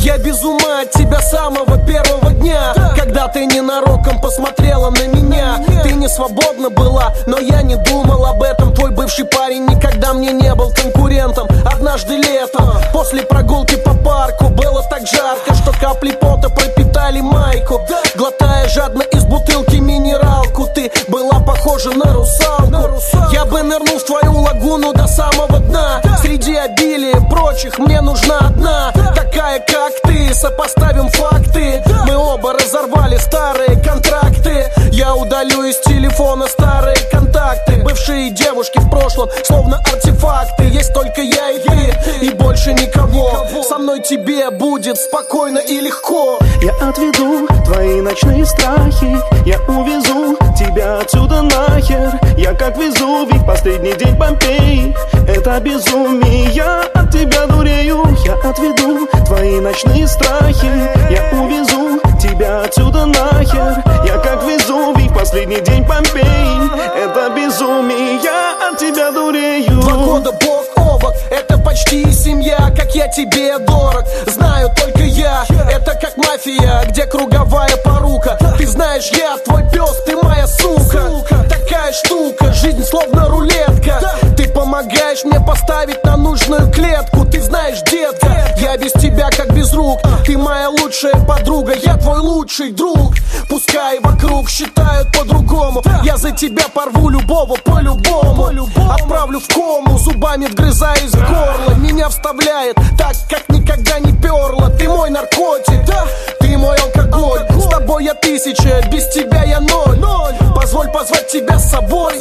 Я без ума от тебя с самого первого дня, когда ты ненароком посмотрела на меня. Ты не свободна была, но я не думал об этом. Твой бывший парень никогда мне не был конкурентом. Однажды летом, после прогулки по парку, было так жарко, что капли пота пропитали майку. Глотая жадно из бутылки минералку, ты была похожа на русалку. Я бы нырнул в твою лагуну до самого дна. Среди обилия прочих мне нужна одна, такая как ты. Сопоставим факты, мы оба разорвали старые контракты. Я удалю из телефона старые контакты. Бывшие девушки в прошлом, словно артефакты. Есть только я и ты, и больше никого. Со мной тебе будет спокойно и легко. Я отведу твои ночные страхи, я увезу тебя отсюда нахер. Я как Везувий в последний день Помпеи. Это безумие, я от тебя дурею. Я отведу твои ночные страхи, я увезу тебя отсюда нахер. Я как Везувий в последний день Помпеи. Это безумие, я от тебя дурею. 2 года бок о бок, это почти семья. Как я тебе дорог, знаю только я. Это как мафия, где круговая порука. Ты знаешь, я твой пес, ты моя сука. Такая штука, жизнь словно рулетка. Ты помогаешь мне поставить на нужную клетку. Ты знаешь, детка, я без тебя как без рук. Ты моя лучшая подруга, я твой лучший друг. Пускай вокруг считают по-другому, я за тебя порву любого по-любому. Отправлю в кому, зубами вгрызаюсь в горло. Меня вставляет так, как никогда не перло. Ты мой наркотик, ты мой алкоголь. С тобой я 1000, без тебя я 0. Позволь позвать тебя с собой,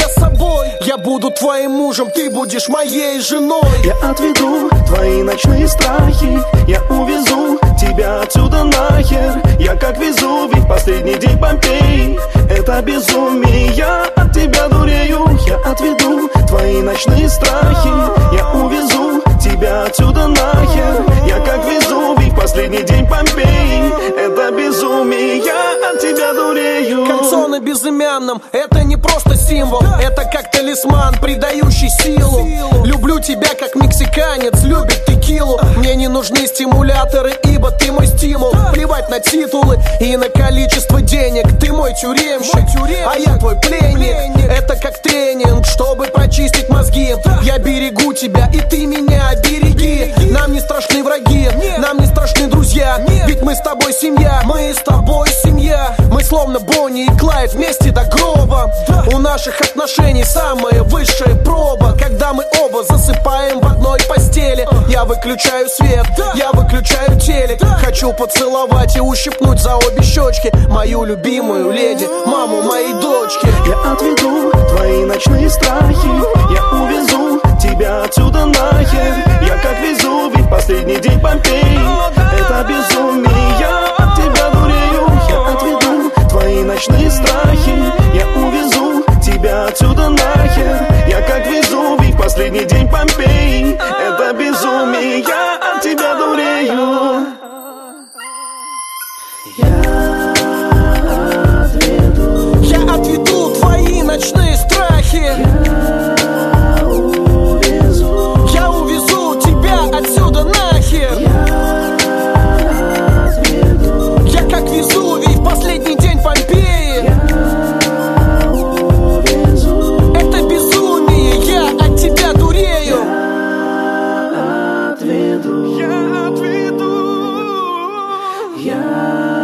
я буду твоим мужем, ты будешь моей женой. Я отведу твои ночные страхи, я увезу тебя отсюда нахер. Я как Везувий в последний день Помпеи. Это безумие, я от тебя дурею. Я отведу твои ночные страхи, я увезу тебя отсюда нахер. Я как Везувий в последний день Помпеи. Это безумие, я от тебя дурею. Кольцо на безымянном, это не просто символ, это как талисман, придающий силу. Люблю тебя как мексиканец любит текилу. Мне не нужны стимуляторы, ибо ты мой стимул. Плевать на титулы и на количество денег. Ты мой тюремщик, а я твой пленник. Это как тренинг, чтобы прочистить мозги. Я берегу тебя, и ты меня береги. Нам не страшны враги, нам не страшны друзья. Ведь мы с тобой семья, мы с тобой семья. Мы словно Бонни и Клайд вместе до гроба. У наших отношений самая высшая проба, когда мы оба засыпаем в одной постели. Я выключаю свет, я выключаю телек. Хочу поцеловать и ущипнуть за обе щечки мою любимую леди, маму моей дочки. Я отведу твои ночные страхи, я увезу тебя отсюда нахер. Я как Везувий в последний день Помпеи. Это безумие, я от тебя дурею. Я отведу твои ночные страхи, я увезу тебя отсюда нахер. Я как Везувий в последний день Помпеи. Это безумие, я от тебя дурею. Я отведу твои ночные страхи, я увезу тебя отсюда нахер. Я как Везувий в последний день Помпеи. Это безумие, я от тебя дурею. Я отведу.